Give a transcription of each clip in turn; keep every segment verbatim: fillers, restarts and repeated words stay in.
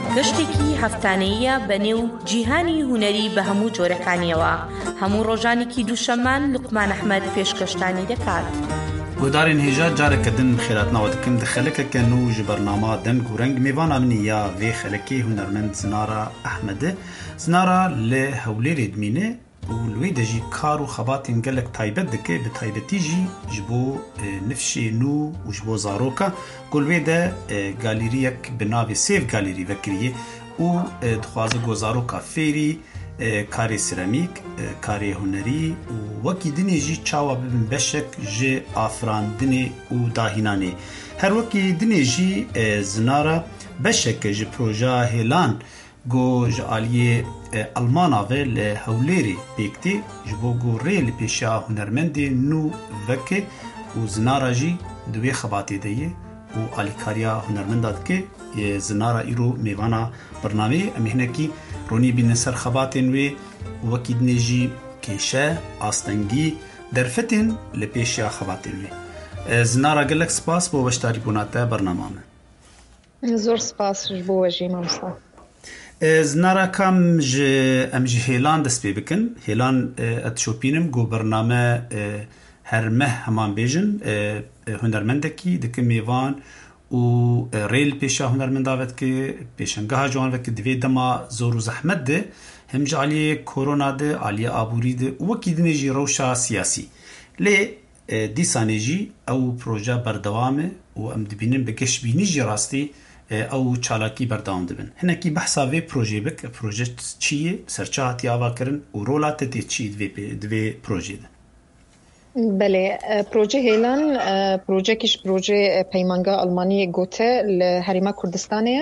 گەشتێکی هەفتانەیە بەنێو جیهانی هونەری بە هەموو جۆرەکانیەوە. هەموو ڕۆژانێکی دووشەممان لوقمان ئەحمەد پێشکەشتانی دەکات. گۆدارên هێژا carekê din xêratnawa dikim di xelekeke nû ji bernama deng û reng mêvana min ya vê xelekê hunermend Zinara Ehmedê. Zinara li Hewlêrê dimîne û li wê de jî kar û xebatên gelek taybet dike, bi taybetî jî ji bo nifşê nû û ji bo zaroka. Gul wê de galeriyek bi navê Sêv Galerî vekiriye û dixwaze got zaroka fêrî, karê seramîk, karê hunerî û wekî dinê jî çawa bibin beşek ji afirandinê û dahînanê. Her wekî dinê jî Zinara beşeke ji proja hêlan got ji aliyê Almana ve li Hewlêrê pêktî ji bo got rê li pêşiya hunermendê nû veke û Zinara jî di wê xebatê de ye û alîkariya hunermenda dike. Zinara îro mêvana bernameyê em hinekî ronî bînin ser xebatên wê û wekî dinê jî kêşe, astengî, derfetên li pêşiya xebatên wê. Zinara gelek spas bo weşdarîbûna te bernama me. Zor spas ji bo we jî mamosta. Zinara kam ji em ji hêlan dest pê bikin. Hêlan et şopînim got bername her meh heman bêjin hunermendekî dike mêvan û rê li pêşiya hunermenda vedike, pêşengeha ciwan veke di vê dema zor û zehmet de hem ji aliyê korona de, aliyê aborî de û wekî dinê jî rewşa siyasî. Lê dîsanê jî ew proje berdewam e û em dibînin bi geşbînî jî rastî ew çalakî berdewam dibin. Hinekî behsa vê projeyê bik. Proje çi ye, serçe hatiye avakirin û rola te tê çi di vê projeyê de? بله پروژه هیلان پروژه کش پروژه پیمانگا آلمانی گوته لهریما کردستانه.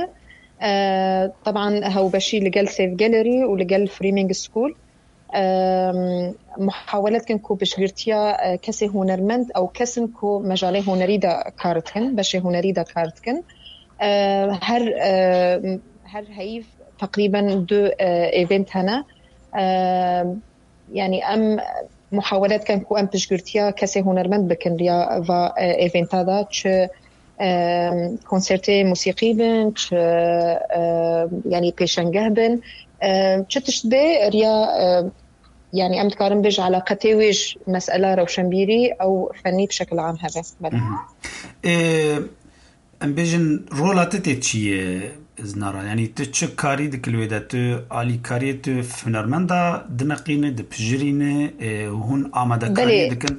طبعا هو بشي لجل سيف جاليري ولجل فريمينج سكول. محاولات كنكو بشغيرتيا كسي هنرمند او كسنكو مجالي هنريدا كارتكن بشي هنريدا كارتكن. هر هر هيف تقريبا دو ايفنت هنا يعني ام محاولات كان كو ام بشغرتيا كسي هنرمند بكن ريا فا ايفنتا دا تش كونسرتي موسيقي بن تش يعني بيشنگه بن تش تشبه ريا يعني ام تكارن بج علاقتي ويج مسألة روشنبيري او فني بشكل عام هذا بله. ام بيجن رولاتي تشي Zinara yani tu çi karî dikil wê de tu alîkariyê tu hunermenda dinaqîne dipijirîne hûn amadekariyê dikin.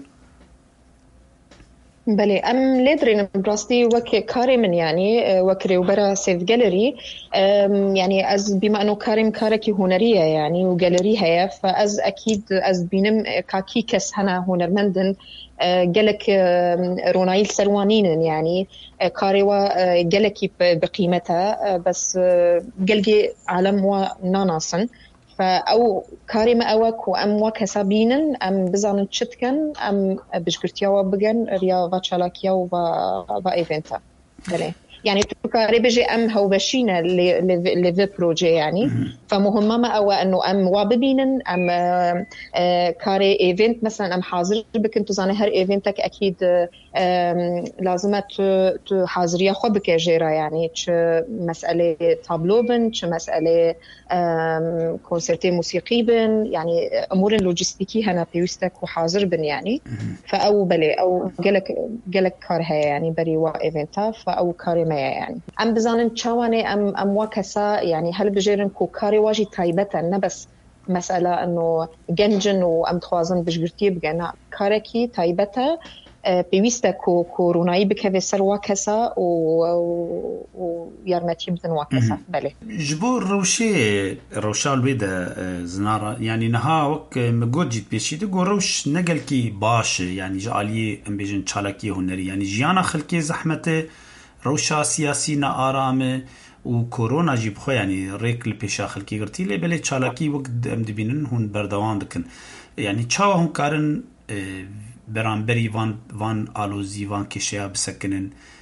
بله ام ليدرين براستي وك كاري من يعني وكري وبرا سيف جاليري يعني از بما انه كاريم كاركي هنريه يعني وجاليري هي فاز اكيد از بينم كاكي كس هنا هنرمندن جلك رونايل سلوانين يعني كاريوا جلكي بقيمتها بس جلجي عالم وناناسن فأو كاريما أوك وأم وكسابينن أم بزانن تشتكن أم بشكرتيا وبجن ريا فاتشالاكيا وفا فا إيفنتا بله يعني تكاري بيجي أم هو بشينا اللي في بروجي يعني فمهمة ما أو إنه أم واببينن أم كاري إيفنت مثلا أم حاضر بكن تزاني هر إيفنتك أكيد لازمة تحاضرية خو بكجيرا يعني تش مسألة تابلو بن تش مسألة كونسرتي موسيقي بن يعني أمور لوجستيكي هنا بيوستك وحاضر بن يعني فأو بلي أو جلك جلك كارها يعني بري وا إيفنتا فأو كاري ما يعني أم بزانن تشاواني أم أم وكسا يعني هل بجيرن كو كاري واجي تايبتا نبس مسألة إنه جنجن وأم تخوازن بجرتي بجنا كاركي تايبتا بيوستا كو كوروناي بكذا سر وكسا و ويرمتي بدن وكسا بله جبور روشي روشال بيدا زنارة يعني نها وك مجوجيت بيشيد جو روش نقل كي باش يعني جالي ام بيجن تشالكي هنري يعني جيانا خلكي زحمته روشا سياسي نا آرامه و كورونا جيب خو يعني ريك البيشا خلكي قرتي لي بلي تشالكي وقت ام دبينن هون بردوان دكن يعني تشاو هون كارن برانبري وان وان آلوزي وان كشيا بسكنن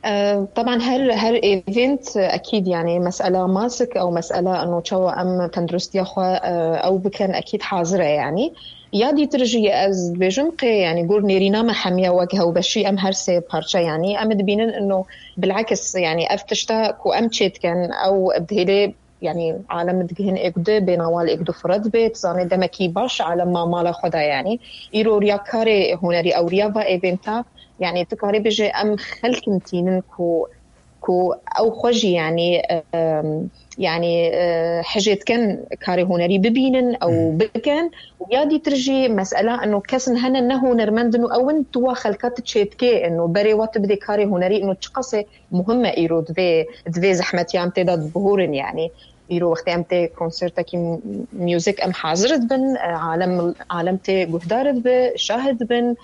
طبعا هر هر ايفنت اكيد يعني مساله ماسك او مساله انه تشوا ام تندرست ياخوا او بكن اكيد حاضره يعني يا دي ترجي از بجمقي يعني قول نيرينا ما حميه وجهها وبشي ام هرسي بارشا يعني ام دبينن انه بالعكس يعني افتشتا كو ام تشيت كان او بهيلي يعني عالم دقهن اقدو بنوال اقدو فرد بيت زاني دمكي باش عالم ما مالا خدا يعني ايرو ريا كاري هنري او ريا ايفنتا يعني تكاري بيجي ام خلكمتين كو كو او خوجي يعني يعني حاجات كان كاري هنري ببينن او بكن ويادي ترجي مساله انه كسن هنا انه نرمندنو او انتوا خلكات تشيتكي انه بري وات بدي كاري هنري انه تشقصي مهمه ايرو دفي دفي زحمت يام تداد بهورن يعني يرو وقت امتى كونسرت كي ميوزك ام حاضرت بن عالم عالمتي جهدارت ب شاهد بن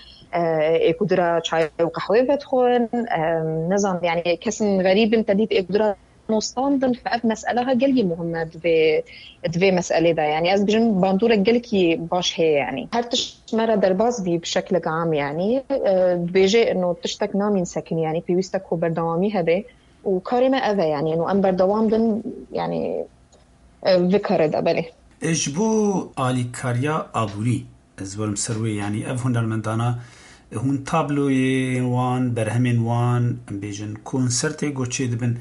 قدرة شاي وقهوة بدخون نظام يعني كسن غريب انتديت قدرة مستندن فأب مسألة قلبي مهمة دفي دفي مسألة ده يعني أز بجن باندورة قلكي باش هي يعني هرتش مرة درباز بي بشكل عام يعني بيجي إنه تشتك نامين ساكن يعني بيوستك هو بردوامي هذا وكارمة أذى يعني إنه أم بردوام دن يعني ذكر ده بله إجبو آلي كاريا أبوري أزورم سروي يعني أف هنرمندانا هون تابلوي وان برهمين وان بيجن كونسرتي قوشي دبن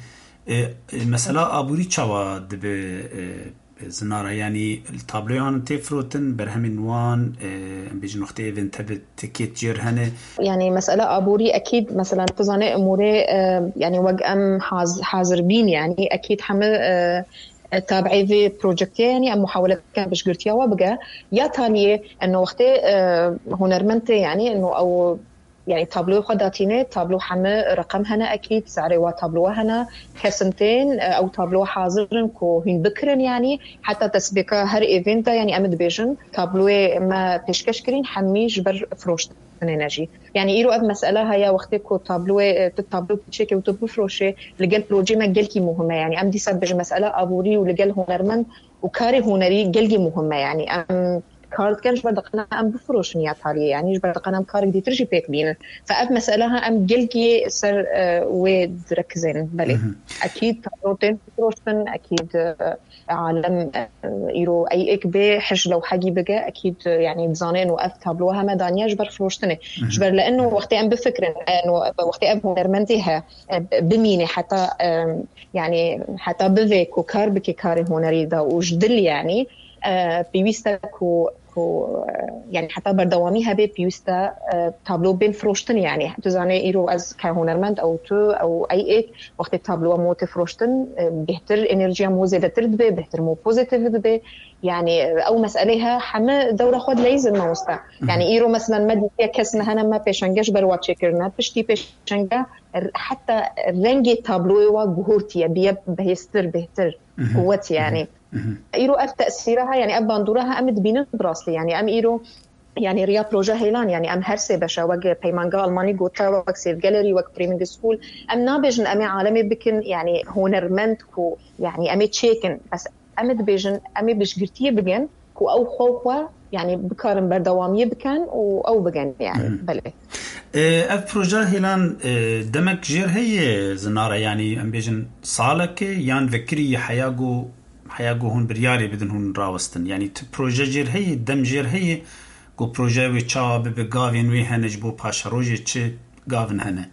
مسألة أبوري چاوا دب زنارة يعني التابلوي هان تفروتن برهمين وان بيجن وقت ايفن تبت تكيت جير هنه يعني مسألة أبوري أكيد مثلا تزاني أموري يعني وقام حاضر بين يعني أكيد حمل تابعي في بروجكت يعني أم محاولة كان باش قلت يا وابقى يا تانية إنه وقت هنرمنتي يعني إنه أو يعني تابلو خداتيني تابلو حمى رقم هنا أكيد سعري وتابلو هنا خسنتين أو تابلو حاضرن كو هين بكرن يعني حتى تسبيكا هر إيفنت يعني أمد بيجن تابلو ما بيشكش كرين حمي جبر فروشت نجي يعني إيرو أب مسألة هيا وقتك كو تابلو تابلو بتشيكي وتبو فروشي لقال بروجي ما قلكي مهمة يعني أم دي سبج مسألة أبوري ولقال هنرمن وكاري هنري قلقي مهمة يعني أم كارد كان جبر دقنا أم بفروش نيات هاري يعني جبر دقنا أم كارد دي ترجي بيك بين فأب مسألة أم قلقي سر أه ويد ركزين بلي أكيد تابلوتين فروشتن أكيد أه عالم أه يرو أي إكبي حج لو حاجي بقى أكيد يعني بزانين وأف تابلوها مدانية جبر فروشتني جبر لأنه وقت أم بفكر إنه وقت أم هنرمنتيها بميني حتى يعني حتى بذيك وكار بكي كاري هنري دا وجدل يعني آه بيوستا كو كو آه يعني حتى بردوامي هبه بيوستا آه تابلو بين فروشتن يعني تزاني إيرو از كهونرمند أو تو أو أي إيه وقت التابلو مو تفروشتن آه بهتر إنرجيا مو زيادة تردبه بهتر مو بوزيتيف دبه يعني أو مسألة حما دورة خود لازم موستا يعني إيرو مثلا ما دي كسنا هنا ما بيشنجش برواتشي كرنا بشتي بيشنجا حتى رنجي تابلو وجهورتي بيب بهستر بهتر قوتي يعني إيرو أف تأثيرها يعني أب باندورها أم دبين براسلي يعني أم إيرو يعني ريا بروجا هيلان يعني أم هرسي بشا وق بيمانجا ألماني قوتا وق سيف جاليري وق بريمينج سكول أم نابجن أمي عالمي بكن يعني هونرمنت كو يعني أمي تشيكن بس أم دبيجن أمي بشجرتيه بجن كو أو خوفة يعني بكارن بردوامي بكن أو بجن يعني بلى اف بروجا هيلان دمك جير هي زنارة يعني أم بيجن صالك يان فكري حياقو حياقو هون برياري بدن هون راوستن يعني تو بروجا جير هي دم جير هي قو بروجا ويتشا ببقافين ويها نجبو باشا روجي تشي قافن هنا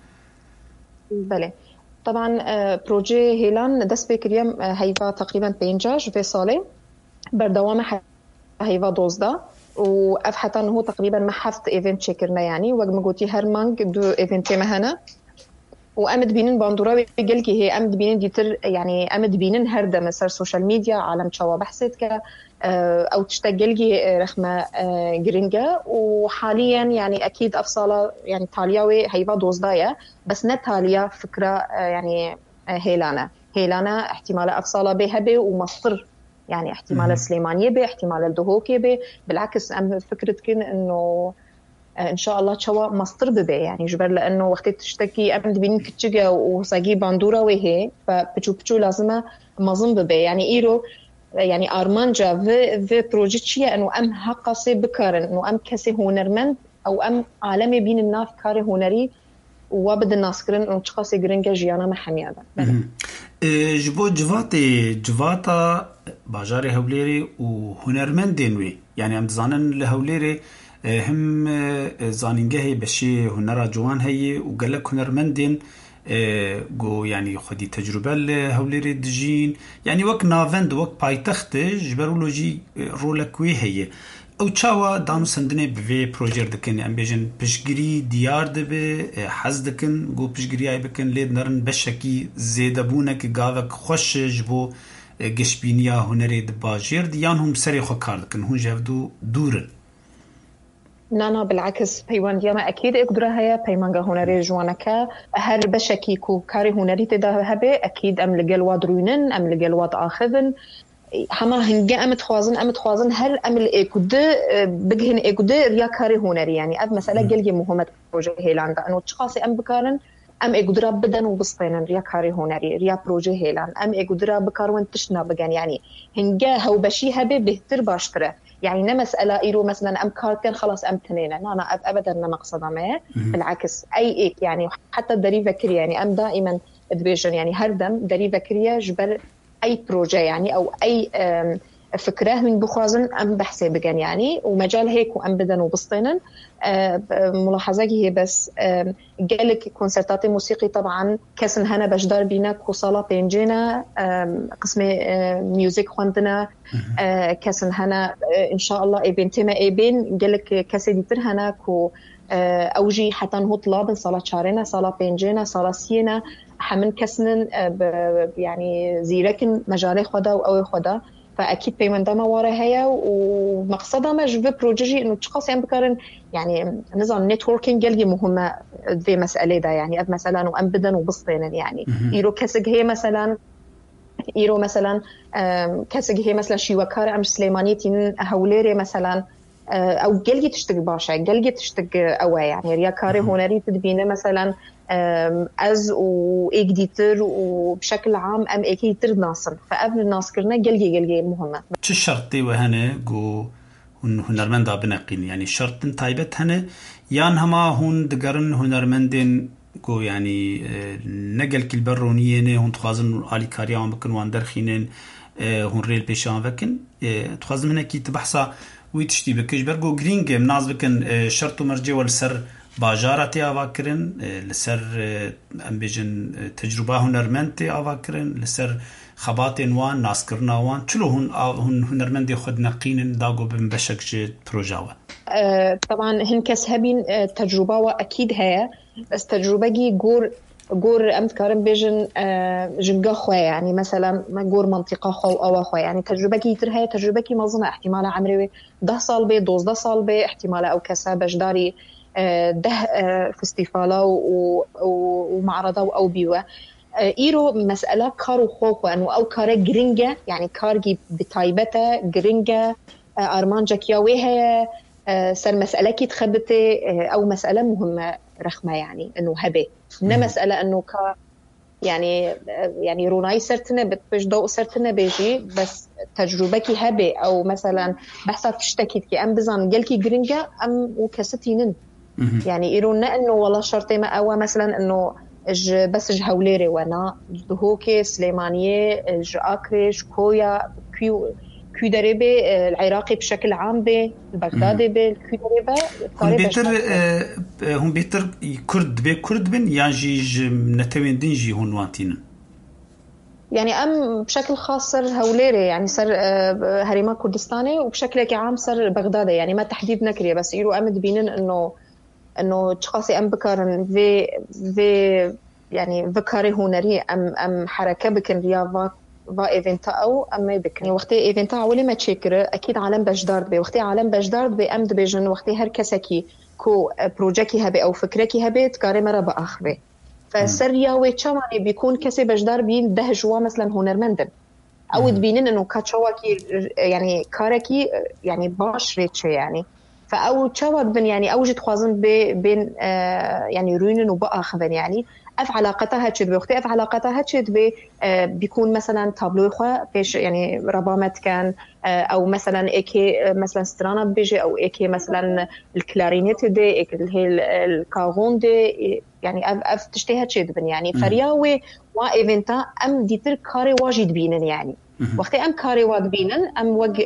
بلى طبعا بروجي هيلان دس بكريم هيفا تقريبا بينجاج في صالة بردوامة هيفا دوزدا وأف حتى أنه تقريبا ما حفت إيفنت شكرنا يعني وقم قوتي هرمانج دو إيفنتي مهنا وأمد بينن باندورا بيقلكي هي أمد بينن ديتر يعني أمد بينن هردا مسار سوشيال ميديا عالم شوا بحثت ك أو تشتغلجي رخمة جرينجا وحاليا يعني أكيد أفصالة يعني تالياوي هيفا دوزدايا بس نتاليا فكرة يعني هيلانا هيلانا احتمال أفصالة بهبة ومصر يعني احتمال سليمانية به احتمال الدهوكي به بالعكس أم فكرة كن إنه إن شاء الله تشوا مصدر به يعني جبر لأنه وقت تشتكي أم دبين كتشجع وساقي باندورا وهي فبتشو بتشو لازمة مظن به يعني إيرو يعني أرمانجا في في بروجيتشيا إنه أم حقصي بكارن إنه أم كسي هونرمند أو أم عالمي بين الناف كاري هونري وبد الناس كرن وتشخاصي جرينجا جيانا محمية جبو جواتي جواتا باجاري هوليري وهنرمندين وي يعني ام زانن لهوليري هم زانينجه هي بشي هنرا جوان هي وقالك هنرمندين جو يعني خدي تجربة لهوليري دجين يعني وك نافند وك بايتخت جبرولوجي رولكوي هي او چاوا دانو سندنه به پروژه دکن ام بیژن پشگیری دیار دبه حز دکن گو پشگیری ای بکن لید نرن بشکی زیده بونه که گاوک خوش جبو گشبینیا هنری دباجیر دیان هم سری خو کار دکن هون جهدو دورن نانا بالعكس بيوان ديما أكيد إقدرها هي بيمانجا هنري جوانكا هر بشكي كو كاري هنري تدهبه أكيد أم لقل واد روينن أم لقل واد آخذن هما هنجا أمت خوازن أمت خوازن هل أم الإيكود بجهن إيكود ريا كاري هنري يعني أب مسألة جلجي مهمة بروجه هيلان أنو تشخاصي أم بكارن أم إقدرا بدن وبسطينا ريا كاري هنري ريا بروجه هيلان أم إقدرا بكارون تشنا بجن يعني هنجا هو بشي هبه بهتر باشتره يعني نمسألة إيرو مثلا أم كارتين خلاص أم تنينة أنا أبدا نمقصدها ما بالعكس أي إيك يعني حتى الدريفة كريا يعني أم دائما دبيجن يعني هردم دريفة كريا جبر أي بروجي يعني أو أي فكرة من بخوازن أم بحسي بجن يعني ومجال هيك وأم بدن وبسطينن ملاحظة هي بس قالك كونسرتات موسيقي طبعا كسن هنا بجدار بينا كوصالة بينجينا قسم ميوزيك خواندنا كسن هنا إن شاء الله إبن تما إبن قالك كسي ديتر هنا كو أوجي حتى نهوط لابن صلاة شارنا صلاة بينجينا صلاة سينا حمن كسنن يعني زيركن مجالي خدا وأوي خدا فأكيد بيمن دما ورا هيا ومقصدها ما جب بروجي إنه تشخص يعني بكارن يعني نظام نتوركينج جلجي مهمة في مسألة ده يعني أب مثلا وأم بدن وبسطين يعني إيرو كسج هي مثلا إيرو مثلا كسج هي مثلا شي وكار أم سليمانيتين هوليري مثلا أو جلجي تشتغل باشا جلجي تشتغل أوى يعني رياكاري هنري تدبينه مثلا از وإيجديتر وبشكل عام أم إيجديتر ناصر فقبل الناس كرنا جلجي جلجي مهمة. شو الشرطي وهنا جو هنرمند بنقين يعني الشرط تايبت هنا يان هما هون دقرن هنرمندين جو يعني نقل كل برونيين هون تخازن علي كاريان بكن واندر خينين هون ريل بيشان بكن تخازن هنا كي تبحثا ويتشتي بكش برجو جرينج مناز بكن شرط مرجع والسر باجارتي أفكرن لسر أم بيجن تجربة هنرمندي أفكرن لسر خبات وان ناس كرنا وان شلو هن هن هنرمندي خد نقين داغو بمبشكش بروجاوا أه طبعا هن كسبين تجربة وأكيد هي بس تجربة جي جور جور أمت كارم بيجن أه جنجا خوي يعني مثلا ما جور منطقة خو أو خوي يعني تجربة جي تر هي تجربة كي منظمة احتمال عمري ده صال بي دوز ده صال بي احتمال أو كسابش داري ده فستيفالا ومعرضة أو بيوة إيرو مسألة كارو خوخو أنو أو كارة جرينجا يعني كارجي بتايبتا جرينجا أرمانجا كياويها سر مسألة كي تخبتي أو مسألة مهمة رخمة يعني أنو هبه نا مسألة أنو كا يعني يعني روناي سرتنا بتبش ضوء سرتنا بيجي بس تجربتي هبه أو مثلا بحثت تشتكيت كي أم بزان جلكي جرينجا أم وكستينن يعني يقولون إنه والله شرطي ما أو مثلا إنه ج بس ج هوليري وانا جدهوكي سليمانية ج أكريش كويا كيو كيو دربة العراقي بشكل عام به البغدادي به كيو دربة هم بيتر هم بيتر كرد به كرد بن يعني جي نتوين دينجي هون واتين يعني أم بشكل خاص صار هوليري يعني صار هريما كردستاني وبشكل عام صار بغدادي يعني ما تحديد نكري بس يرو أمد بينن إنه إنه تشخاصي أم بكارن في في يعني بكاري هنري أم أم حركة بكن رياضة با إيفنتا أو أم بكن وقتي إيفنتا أولي ما تشكر أكيد عالم بجدارد بي وقتي عالم بجدارد بي أم دبيجن وقتي هر كسكي كو بروجكي هبي أو فكركي هبي تكاري مرة بأخبي فالسرية ويتشاماني بيكون كسي بجدار بين ده جوا مثلا هنرمندن أو تبينين إنه كاتشواكي يعني كاركي يعني باش ريتشي يعني فأو تشوك بن يعني أوجد خوازن بين آه يعني روينن وبأخذن يعني اف علاقتها هاتشد بوقتي اف علاقتها هاتشد ب بيكون مثلا تابلو خو فيش يعني ربامت كان او مثلا ايكي مثلا سترانا بيجي او ايكي مثلا الكلارينيت دي ايكي هي الكاغون دي يعني اف اف تشتي هاتشد بن يعني فرياوي وا ايفنتا ام ديتر كاري واجد بينن يعني وقتي ام كاري واد بينن ام وج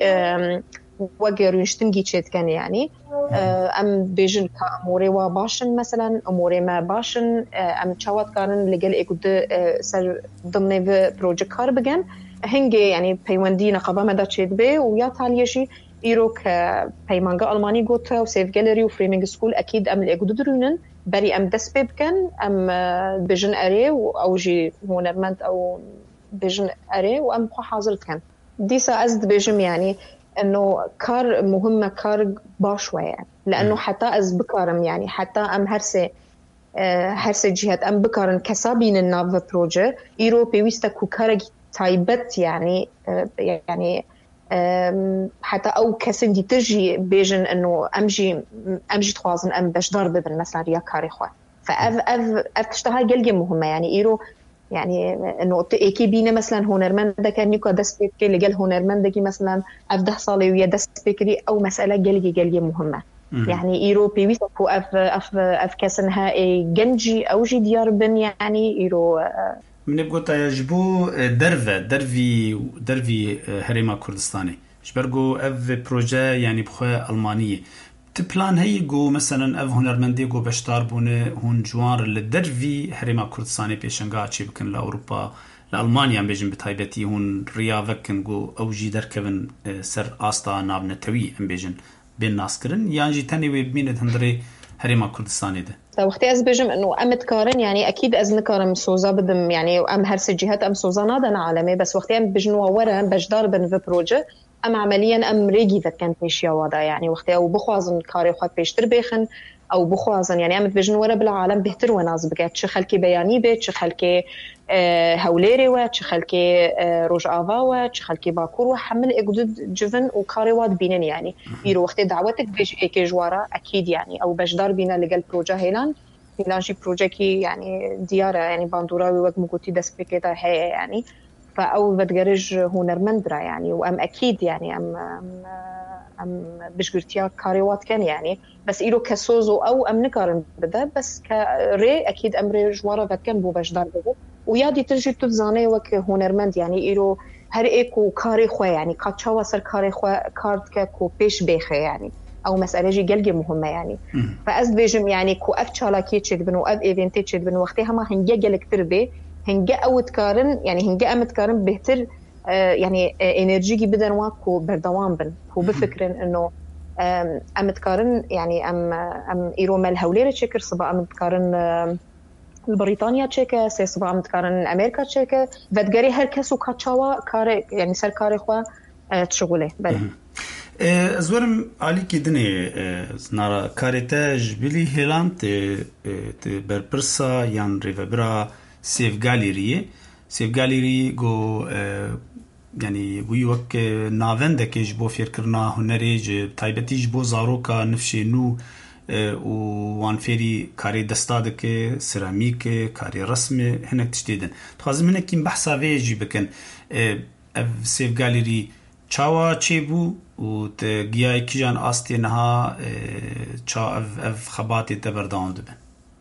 وجر يشتنجي تشيت كان يعني ام بيجن كاموري وباشن مثلا اموري ما باشن ام تشاوت كان لجل ايكود سر ضمن بروجكت كار بجن هنجي يعني بيوندينا قبا مدى تشيت بي ويا تاليشي إيروك بيمانجا ألماني جوتا وسيف جاليري وفريمينج سكول أكيد أم الإجود درونن بري أم دسبيب كان أم بيجن أري أو جي هونرمنت أو بيجن أري وأم بخو حاضر كان ديسا أزد بيجم يعني إنه كار مهمة كار باشوة يعني لأنه حتى أز بكارم يعني حتى أم هرسي هرسي جهات أم بكارن كسابين النافا بروجي إيرو بيويستكو كارج تايبت يعني يعني حتى أو كسن دي ترجي بيجن إنه أمجي أمجي توازن أم باش ضرب بن مثلا ريا كاري خوا فأف أف أف تشتغل جلجة مهمة يعني إيرو يعني إنه إيكي بينا مثلا هونرمان ده كان يكو دسبيك اللي جال هونرمان ده مثلا أفده صالي ويا دسبيكري أو مسألة جلجة جلجة مهمة يعني إيرو بيويسكو أف أف أف كسنها جنجي أو جي ديار بن يعني إيرو من بقولت يجبو درفة درفي درفي هريما كردستاني شبرجو أف بروجي يعني بخوا ألمانية تبلان هي جو مثلا أف هنرمندي جو بشتار بونه هون جوار للدرفي هريما كردستاني بيشنقا شيء بكن لأوروبا لألمانيا بيجن بتايبتي هون رياضكن جو أو جي دركبن سر آستا نابنة توي أم بيجن بين ناسكرن يعني جي تاني ويبمينة هندري هريما كردستاني ده وقتي از بيجم انه ام تكارن يعني اكيد از نكارن سوزا بدم يعني ام هرس الجهات ام سوزا نادن عالمي بس وقتي ام بجنوا ورا بجدار بن في بروجي ام عمليا ام ريجي ذا كان بيشيا وضع يعني وقتي او بخوازن كاري خط بيشتر بيخن او بخوازن يعني ام بجنوا ورا بالعالم بهتر وناز بقات شخلكي بياني بيت شخلكي أه هوليري وات شخلكي أه روج افا وات شخلكي باكور وحمل اقدد جفن وكاري وات بينن يعني يرو وقتي دعوتك بيج ايكي جوارا اكيد يعني او بجدار بينا لقال بروجا هيلان هيلان شي بروجكي يعني ديارة يعني باندوراوي وقت مقوتي دسبيكيتا هي يعني فأو بتجرج هونرمندرا يعني وأم أكيد يعني أم أم, أم بشجرتيا كاريوات كان يعني بس إلو كسوزو أو أم نكارن بده بس كري أكيد أمر جوارا فكان بو بجدار بده ويادي ترجي تفزاني وك هونرمند يعني إلو هر إيكو كاري خوا يعني كاتشاوا سر كاري خوا كارت كو بيش بيخي يعني أو مسألة جي جلجة مهمة يعني فأز بيجم يعني كو أف شالاكي تشد بنو أف إيفنتي تشد بنو وقتها ما هنجا جلك تربي هنجا أو تكارن يعني هنجا أم تكارن بهتر آه يعني آه إنرجيكي بدن واكو بردوام بن هو بفكرن إنه أم تكارن يعني أم أم إيرو مال هولير تشكر صبا أم تكارن آه بريطانيا تشيكا سي صبا أم تكارن أمريكا تشيكا بدقري هركسو كاتشاوا كاري يعني سر كاري خوا آه تشغله بله زورم علی کی دنی نارا کارتاج بلی هیلان ت ت برپرسا یان ریوبرا سیف گالری سیف گالری گو يعني ويوك نافندك يجبو فيركرنا هنريج تايبتي يجبو زاروكا نفشي نو وان فيري كاري دستادك سيراميك كاري رسم هناك تشتيدن تخازم هناك كيم بحثا فيجي بكن اف سيف گالری چاوا چيبو و تجياي كيجان أستي نها چا اف اف خباتي تبردان دبن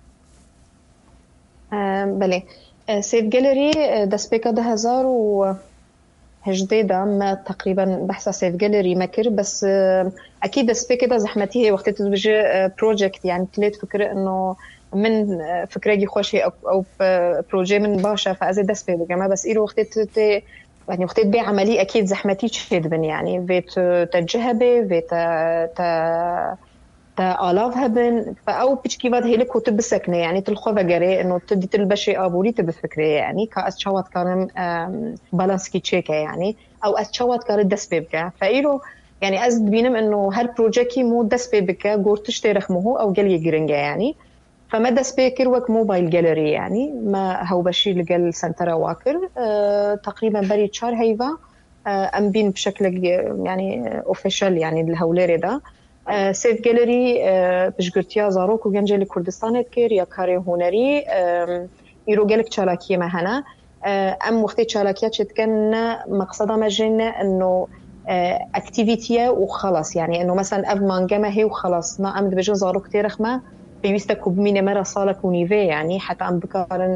بله سيف جاليري دسبيكا ده هزار و هجديدة ما تقريبا بحث سيف جاليري مكر بس أكيد دسبيكا ده زحمتي هي وقت تبجي بروجكت يعني تليت فكرة إنه من فكرة جي خوشي أو أو بروجي من باشا فأزي دسبيكا جماعة بس إيرو وقت تت يعني وقت تبي عملية أكيد زحمتي تشهد بن يعني بيت تجهبه بيت تا تا آلافها بن فأو بيشكي بعد هيلك وتب سكنة يعني تلخوذ جري إنه تدي تلبشي أبوري تب فكرة يعني كأشوات كان بالانسكي تشيكا يعني أو أشوات كان دسبيبكا فإيرو يعني أزد بينم إنه هالبروجكتي مو دسبيبكا قرتش ترخمه أو جلي جرينجا يعني فما دسبيكر وك موبايل جاليري يعني ما هو بشي لقال سنترا واكر أه تقريبا بري تشار هيفا أه أم بين بشكل يعني اوفيشال يعني الهوليري ده أه سيف جاليري أه بشجرتيا زاروك وجنجلي كردستان كير يا كاري هنري أه إيرو جالك شالاكية مهنا أم وقت شالاكيات شد كان مقصدها مجنة إنه أكتيفيتيا وخلاص يعني إنه مثلا أف مانجما هي وخلاص ما أم دبجن زارو كتير رخمة بيستكوا بمينة مرة صالك ونيفي يعني حتى أم بكارن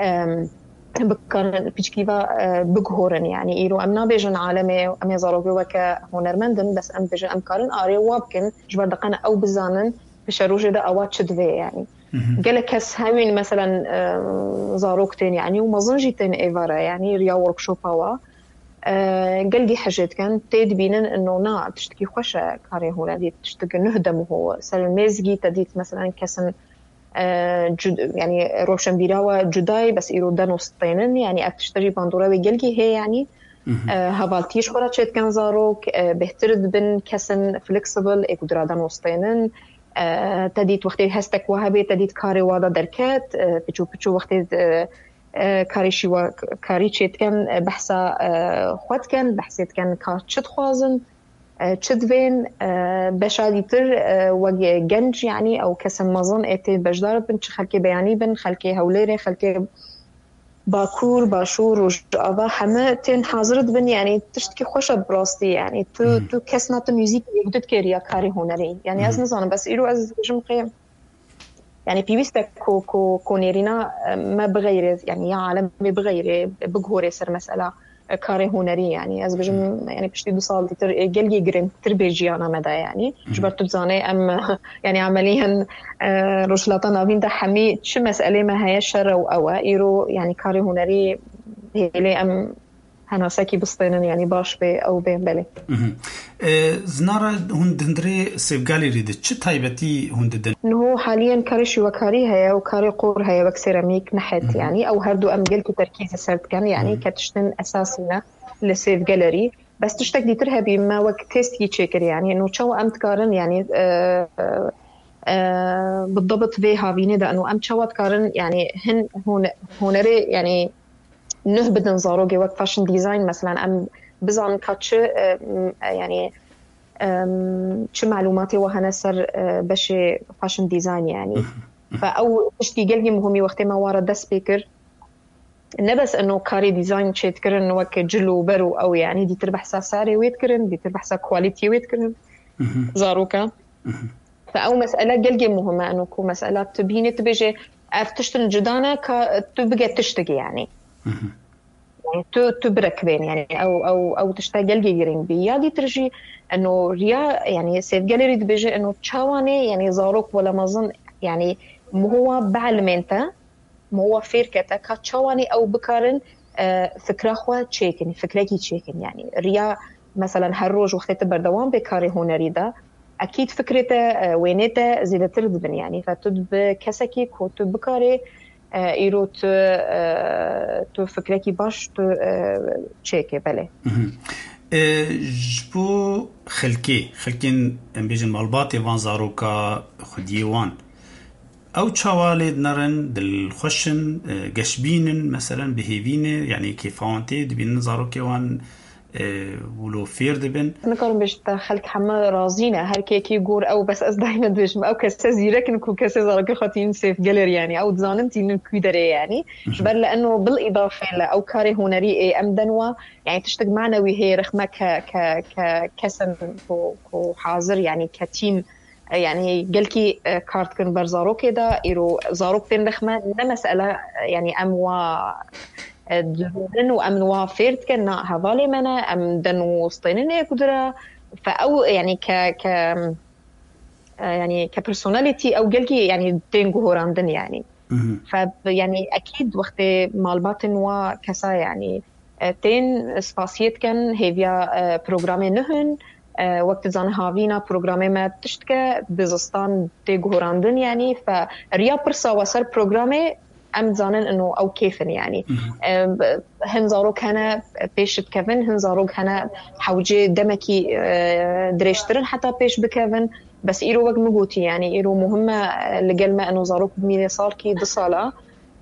بكارن بيشكيفا بجهورن يعني إيرو أم نابجن عالمي أم يزارو جوكا هنرمندن بس أم بجن أم كارن آري وابكن جبر دقنا أو بزانن بشروجة دا أوات شدفي يعني قالك هس هاوين مثلا زاروكتين يعني ومظنجتين إيفارا يعني ريا وركشوباوا قال دي حاجات كان تيد بينن إنه نا تشتكي خوشة كاري هنا دي تشتكي نهدم هو سلميزجي تديت مثلا كسن جد يعني روشن بيراوا جداي بس إيرو دانو سطينن يعني أتشتري باندوراوي قلقي هي يعني هفالتيش خورا تشيت كان زاروك بهترد بن كسن فليكسبل إيكو درا دانو سطينن تديت وقتي هستك وهابي تديت كاري وادا دركات بيشو بيشو وقتي كاري شوا كاري تشيت كان بحثا خوات كان بحثت كان كارتشت خوازن تشدفين بشادي تر وجه جنج يعني أو كسم مظن إتي بجدار بن خلكي بياني بن خلكي هوليري خلكي باكور باشور وجابا حما تين حاضرت بن يعني تشتكي خوشة براستي يعني تو تو كسمة الموسيقى يقدر كيريا كاري هنري يعني أز نظام بس إيرو أز جم قيم يعني في بيستك كو كو كونيرينا ما بغيره يعني يا عالم بغيره بجهوري سر مسألة كاري هنري يعني أز بجم يعني بشتي دوصال تر جلجي جرين تربيجي أنا مدى يعني جبرت تزاني أم يعني عمليا رجلاتنا بين ده حمي شو مسألة ما هي شر أو أو إيرو يعني كاري هنري هي أم هنا ساكي بسطينن يعني باش بي أو بين بلي زنارة هندري سيفقالي ريدت شو تايبتي هنددن إنه حاليا كاري وكاري هي وكاري قور هي وكسيراميك نحت يعني أو هردو أم قلت تركيز سرت كان يعني كتشتن أساسنا لسيف جاليري بس تشتك دي ترها بما وقت تيست يتشكر يعني إنه شو أم تقارن يعني آآ آآ بالضبط فيها بيندا إنه أم شو تقارن يعني هن هون هنري يعني نهبد نزاروجي وقت فاشن ديزاين مثلا أم بزعم كاتش يعني شو معلوماتي وهنا سر بشي فاشن ديزاين يعني فأو تشتي قلبي مهمي وقت ما وارد ده سبيكر نبس إنه كاري ديزاين شيء تكرن إنه وك جلو برو أو يعني دي تربح سعري ويتكرن دي تربح سا كواليتي ويتكرن زاروكا فأو مسألة قلبي مهمة إنه كو مسألة تبيني تبيجي أفتشتن جدانا كتبقى تشتكي يعني يعني تو تبركبين يعني أو أو أو تشتغل جيرين بيا دي ترجي إنه ريا يعني سيف جاليري بيجي إنه تشاواني يعني زاروك ولا مظن يعني مو بعلمنته مو فيركته كتشاواني أو بكارن فكرة خوا تشيكن فكرة كي تشيكن يعني ريا مثلا هالروج وقت بردوام بكاري هنري ده أكيد فكرته وينته زيادة تردبن يعني فتدب كسكي كوت بكاري إيرو تو تو فكركي باش تو تشيكي بله جبو خلكي خلكين بيجن مالباتي وان زاروكا خديوان أو تشوالد نرن دل خشن جشبينن مثلا بهيفينه يعني كيفانتي دبين زاروكي وان ولو فير دبن نقارن باش خلك حما رازينا هر كيكي يقول او بس ازدايما باش او كسازيرك نكون كسازرك خاطين سيف جاليري يعني او تزانمتي نكودري يعني جبر لانه بالاضافه او كاري هنري ام دنوا يعني تشتق معنا وهي رخمه ك ك ك كسن كو حاضر يعني كتيم يعني قالكي كارت كن برزارو كده إيرو زاروك تين رخمه مساله يعني اموا دنو أمن وافيرت كنا هذالي منا أم دنو سطينين قدرة فأو يعني ك ك يعني كبرسوناليتي أو قلقي يعني تين جهوران دن يعني فيعني أكيد وقت مال باطن وكسا يعني تين سباسيت كان هيفيا برنامج نهن وقت زان هافينا برنامج ما تشتكى بزستان تين جهوران دن يعني فريا برسا وصل برنامج أم زانن إنه أو كيفن يعني هنزاروك هنا بيش بكيفن هنزاروك هنا حوجي دمكي دريشترن حتى بيش بكيفن بس إيرو وقت مجوتي يعني إيرو مهمة لجلمة إنه زاروك بمية صار كي دصالة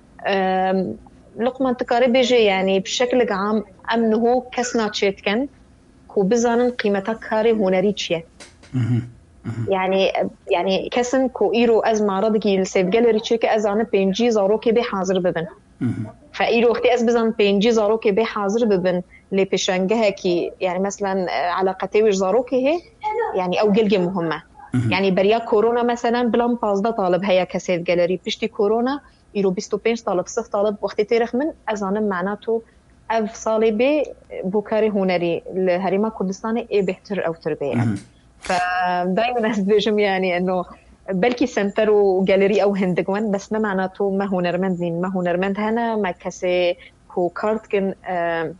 لقمة تقارب جي يعني بشكل عام أمنه كسنات شيتكن كو بزانن قيمتها كاري هنريتشيا يعني يعني كسن كو إيرو أز معرض كي السيف جاليري تشيك أز عن بينجي زاروكي بحاضر ببن فإيرو وقتی از بزن پنجی زاروکی به حاضر ببن لپیشنگه کی يعني مثلا علاقتي وش زاروكي هي يعني او جلجة مهمة يعني بريا كورونا مثلا بلان بازدا طالب هيا كسيف جاليري بشتي كورونا يرو بيستو بينش طالب صف طالب وقت تاريخ من أزانم معناته أف صالبي بوكاري هنري الهريمة كردستاني إيه بيحتر أو تربية يعني. فدايما أسبيجم يعني إنه بلكي سنتر وجاليري أو هندقوان بس ما معناته ما هو نرمند زين ما هو نرمند هنا ما كسي كو كارتكن آه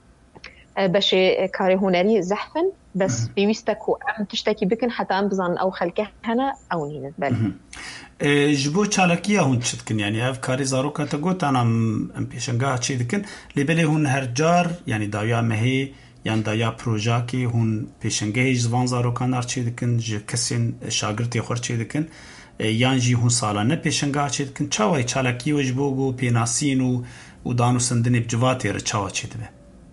باش كاري هنري زحفن بس بيوستك وأم تشتكي بكن حتى أم بزان أو خلقه هنا أو نين بالي جبو چالکیه هون چتکن یعنی اف کاری زاروکا تا گوت انا ام پیشنگاه چی دکن لبلی هون هر جار یعنی دایا مهی یعنی دایا پروژه کی هون پیشنگاه زبان زاروکا نار چی دکن ج کسین شاگرد خور چی دکن یعنی جی هون سالانه پیشنگاه چی دکن چاوی چالکی و جبو گو پیناسین و و دانو سندنی بجواتی ر چاوا چی دبه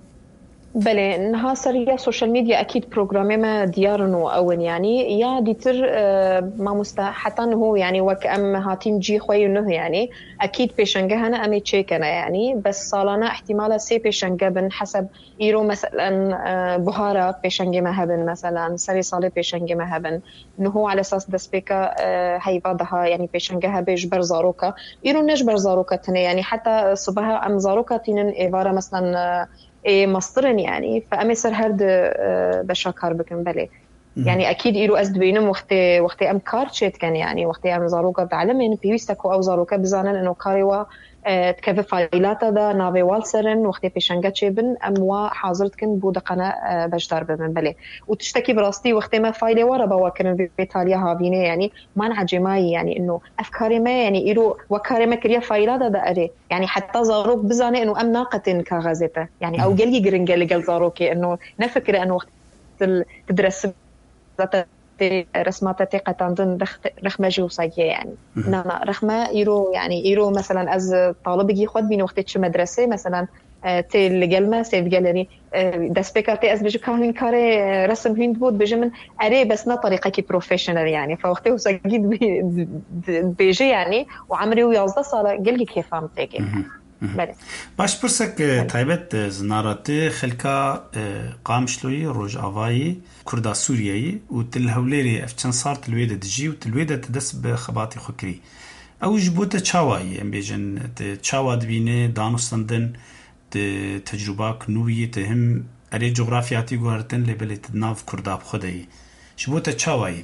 بله نها سرية سوشيال ميديا أكيد برنامج ما ديارنو أول يعني يا ديتر ما مستا حتى هو يعني وكأم هاتين جي خوي إنه يعني أكيد بيشنجه أنا أمي تشيكنا يعني بس صالنا احتمال سي بيشنجه بن حسب إيرو مثلا بهارة بيشنجه مهبن مثلا سري صالة بيشنجه مهبن إنه هو على أساس دسبيكا هاي بعضها يعني بيشنجها بيج برزاروكا إيرو نج برزاروكا تاني يعني حتى صبها أم زاروكا تينن إيفارة مثلا إيه مصدرن يعني فأمي سر هرد بشاكار بكن بلي يعني أكيد إيرو أزد بينهم وقت وقت أم كارتشيت كان يعني وقت أم زاروكا بعلمين بيوستكو أو زاروكا بزانن إنه كاريوا تكفي فايلات دا نافي والسرن وقت بيشنجتشي بن أم وا حاضرت كن بودقنا بجدار بمن بلي وتشتكي براستي وقت ما فايلة ورا بواكرن بإيطاليا هافينه يعني ما نعجماي يعني إنه أفكاري ما يعني إيرو وكاري ما كريا فايلات دا أري يعني حتى زاروك بزانه إنه أم ناقة كغازته يعني أو جلجي جرنجل جل زاروكي إنه نفكر إنه وقت تدرس رسمات تقة تنظن رخمة جوصية يعني نعم رخمة يرو يعني يرو مثلا از طالب يجي خد بين وقت شو مدرسة مثلا تي الجلمة سيف جاليري دسبيكاتي از بيجي كاهين كاري رسم هند بود بيجي من أري بس نا طريقة كي بروفيشنال يعني فوقته وسجيد بيجي يعني وعمري ويازده صار جلجي كيف فهم تيجي باش برسك تايبت زنارات خلكا قامشلوي روج آوائي كردا سورياي وتلهوليري افچن صار تلويدة دجي وتلويدة تدس بخباتي خكري او جبوتا چاوائي ام بيجن چاوا دبينه دانوستندن تجربة كنوية تهم اري جغرافياتي گوهرتن لبلي تدناف كردا بخدي جبوتا چاوائي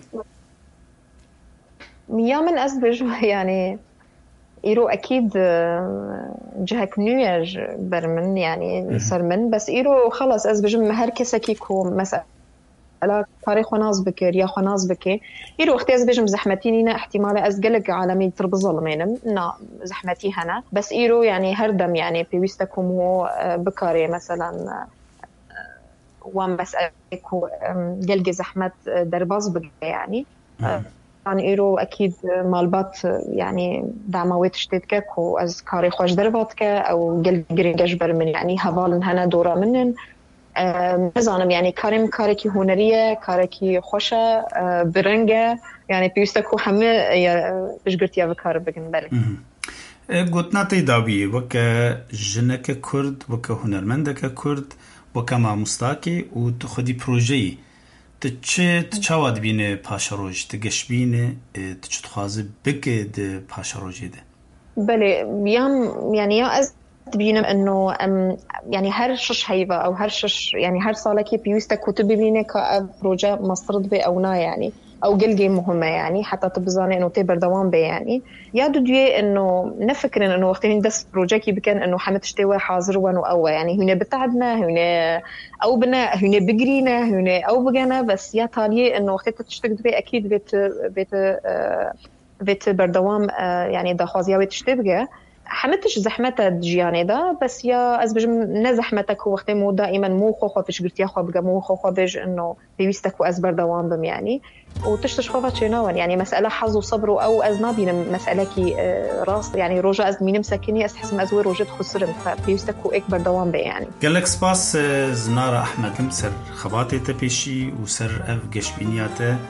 يا من أزبج يعني إيرو أكيد جهك نيوج برمن يعني صار من بس إيرو خلاص أزبجم هر كسا كيكو مسألة تاريخ وناز بكر يا خناز بكي إيرو وقت أزبجم زحمتينينا احتمال أزجلك عالمي ترب ظلمينم نا زحمتي هنا بس إيرو يعني هردم يعني بيوستكم هو بكاري مثلا وان بس أكو جلج زحمة درباز بكي يعني يعني إيرو أكيد مالبات يعني دعموات شتيتك وأز كاري خوش درباتك أو قل قرينجش برمن يعني هفالن هنا دورا منن نزانم يعني كارم كاركي هنرية كاركي خوشة برنجة يعني بيستكو حمي إشقرت يا بكار بكن بالي قلتنا تيداوي وكا جنك كرد وكا هنرمندك كرد وكا ما مستاكي وتخدي بروجي تچه تچاواد بینه پاشروج تگش بینه تچت خوازه بکه ده پاشروجی ده بله يام يعني يا از بينم انه يعني هر شش هيبه او هر شش يعني هر صالكي بيوستا كتب بينه كبروجا مصرد به او نا يعني او جلجي مهمه يعني حتى تبزاني انه تبر دوام به يعني يا دودي انه نفكر انه وقت هندس بروجكي بكان انه حمت اشتوى حاضر وانو او يعني هنا بتعبنا هنا او بنا هنا بجرينا هنا او بجنا بس يا طاليه انه وقت تشتغل به اكيد بيت بيت بيت بردوام يعني دا خوازيا تشتبقى حمتش زحمتها جياني دا بس يا أزبج نزحمتك هو وقت مو دائما مو خوخة فيش قلت يا خواب مو خوخة بيج إنه بيوستك وأزبر دوام بم يعني وتشتش خوفة شنوان يعني مسألة حظ وصبر أو أزنابين مسألة كي راس يعني رجع أزمين مسكيني أسحس مأزور وجد خسرن فبيوستك وأكبر دوام بي يعني قالك سباس زنارة أحمد مسر خباتي تبيشي وسر أف قشبينياته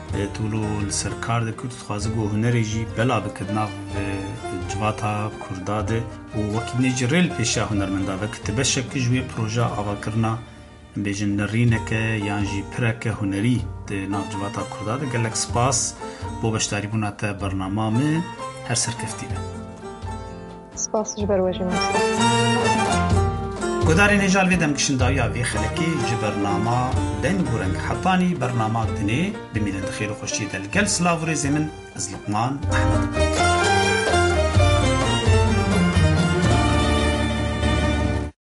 تولو السرکار ده کود خوازه گو هنری جی بلا بکدنا جواتا کرداده و وکی نجرل پیشا هنرمنده و کتبه شک جوی پروژه آوا کرنا بیجن نرینکه یان جی پرکه هنری ده ناف جواتا کرداده گلک سپاس بو بشتاری بوناتا برنامه من هر سرکفتی به سپاس جبر وجه مستر گداری نجال ویدم کشنداویا وی خلکی جی برنامه دن گورنگ حطانی برنامه دنی بمیلند خیر و خوشی دل گل سلاوری زمن از لقمان احمد